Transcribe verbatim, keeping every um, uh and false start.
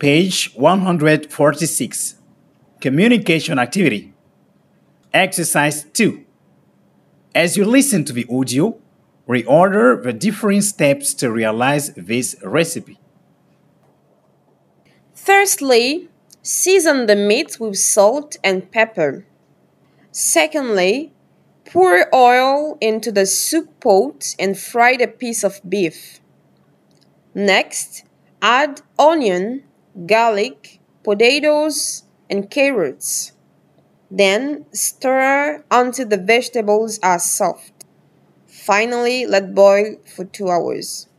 Page one hundred forty-six. Communication activity. Exercise two. As you listen to the audio, reorder the different steps to realize this recipe. Firstly, season the meat with salt and pepper. Secondly, pour oil into the soup pot and fry the piece of beef. Next, add onion, garlic, potatoes, and carrots. Then stir until the vegetables are soft. Finally, let boil for two hours.